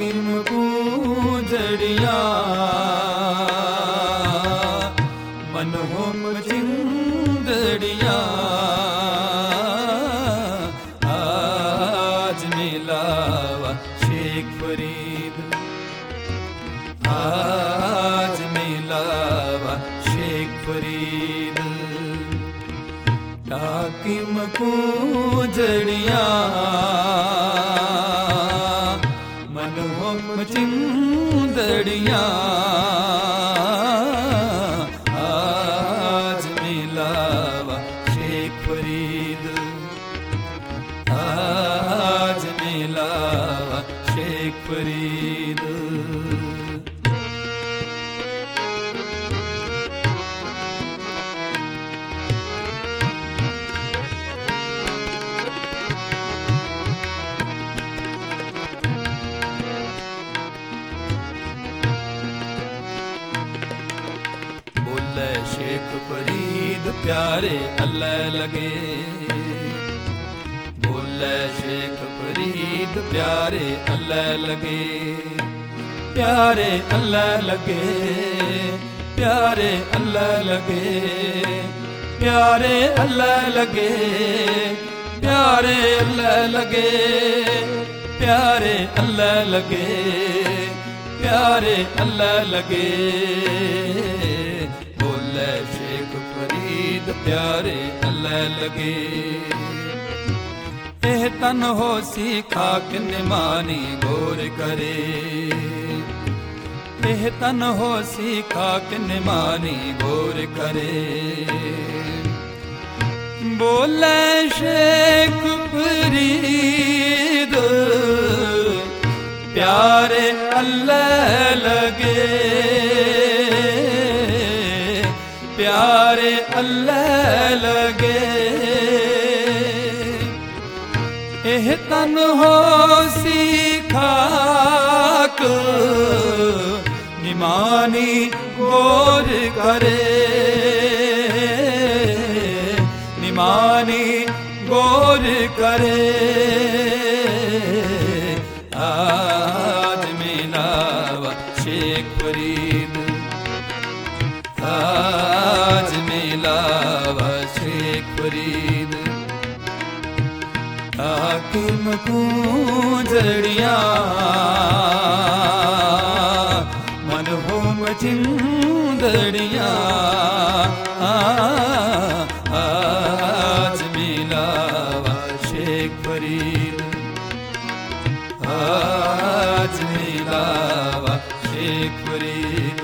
हाकिम कूजड़िया मनोहम चिंदड़िया आज मिलावा शेख फरीद आज मिलावा शेख फरीद हाकिम कूजड़िया मनोहम चिंदड़िया आज मिलावा शेख फरीद आज मिलावा शेख फरीद शेख फरीद प्यारे अल्लाह लगे बोले शेख फरीद प्यारे अल्लाह लगे प्यारे अल्लाह लगे प्यारे अल्लाह लगे प्यारे अल्लाह लगे प्यारे अल्लाह लगे प्यारे अल्लाह लगे प्यारे अल्लाह लगे शेख फरीद प्यारे अल्लाह लगे एह तन हो सी खाक निमानी गौर करे एह तन हो सी खाक निमानी गौर करे बोले शेख फरीद प्यारे अल्लाह लगे प्यारे अल्लाह लगे एह तन हो सी खाक निमानी गौर करे निमानी गौर करे आज मिलावा शेख फरीद आज मिलावा शेख फरीद हाकिम कूजड़िया मनोहम चिंदड़िया आज मिलावा शेख फरीद आज मिलावा शेख फरीद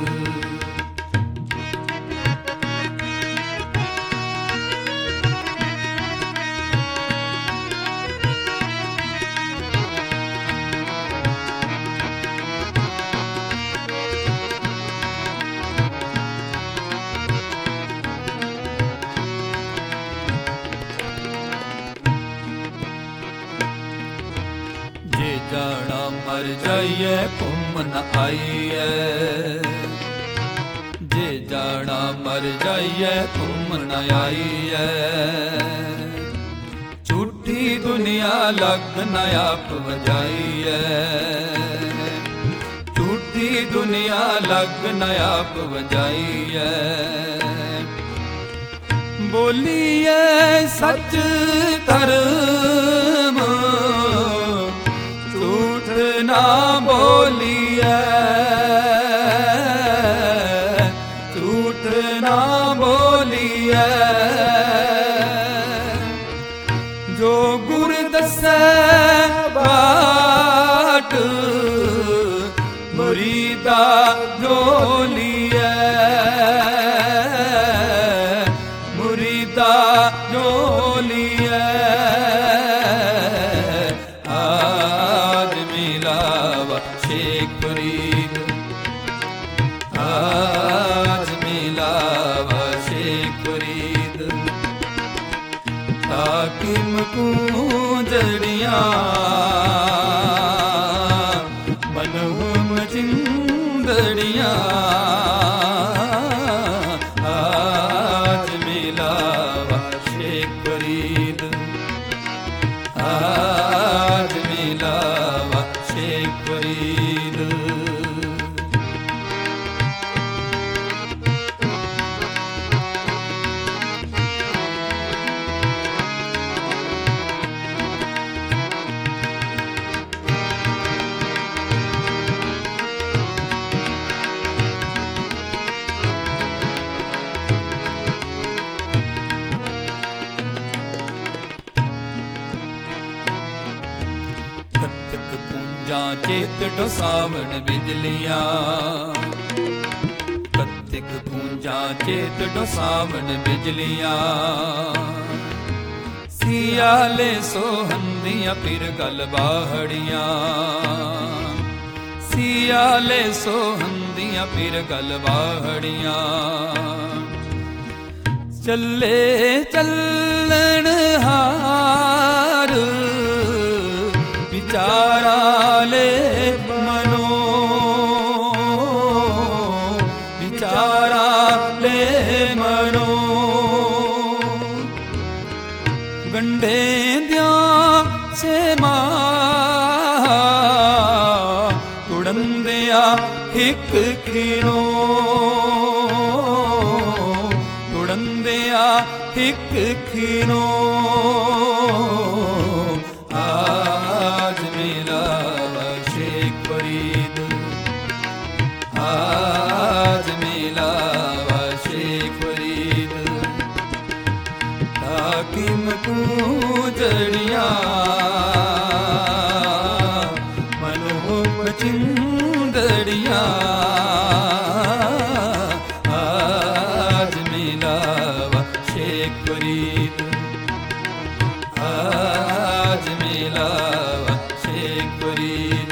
जाना मर जाइए घूम न आइए जे जाना मर जाइए घूम न आइए झूठी दुनिया लग न आप बजाइए झूठी दुनिया लग न आप बजाइए बोलिए सच धर्म ना बोलिए झूठ ना बोलिए जो गुर दसे बाट मुरीदा जोलिए मुरीदा जोलिए शेख फरीद आज मिलावा शेख फरीद हाकिम कूजड़िया मनोहम चिंदड़िया आज मिलावा शेख फरीद आज मिलावा शेख फरीद चेत डोसावण बिजलियां कत्तिक गूंजा चेत डोसावण बिजलियां सियाले सोहंदियां फिर गल बाहड़ियां सियाले सोहंदियां फिर गल बाहड़ियां चले चलन हार विचारा ले मनो विचारा ले मनो गंढे दिया से तुड़ंदिया हिक खीनो तुड़ंदिया हिक खीनो आज मेला शेख फरीद आज मेला शेख फरीद हाकिम पूजड़िया मनोहर चिंदड़िया आज मेला शेख फरीद आज मेला शेख फरीद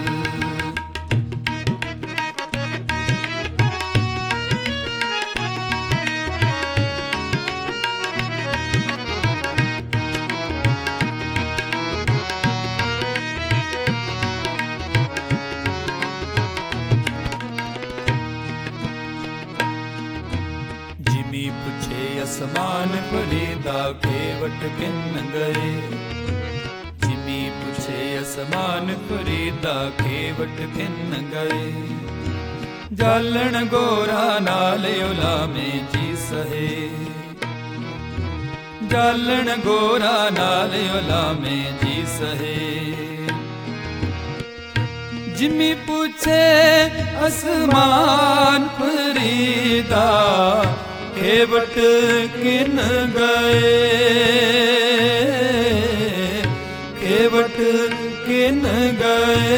पुछे असमान फरीदा केवट किन गए जिमी पुछे असमान फरीदा केवट किन गए जालन गोरा नाले उला में जी सहे जालन गोरा नाले उला में जी सहे जिमी पूछे आसमान फरीदा केवट किन गए केवट किन गए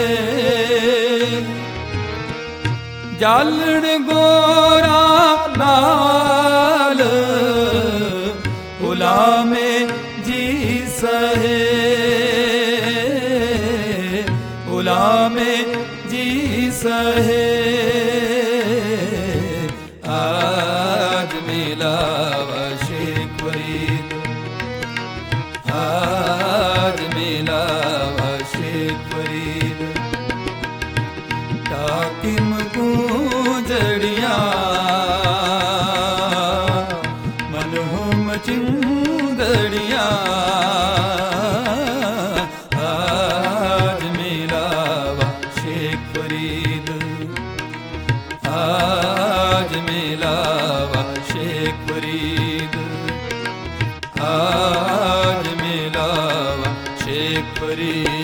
जालण गोरा नाल उला में जी सहे उला में जी सहे आज मेला शेख फरीद आज मेला शेख फरीद ताकिम पूजड़िया मनोहम चिंदड़िया आज मेला शेख फरीद आज मेला शेख फरीद आज मेला शेख फरीद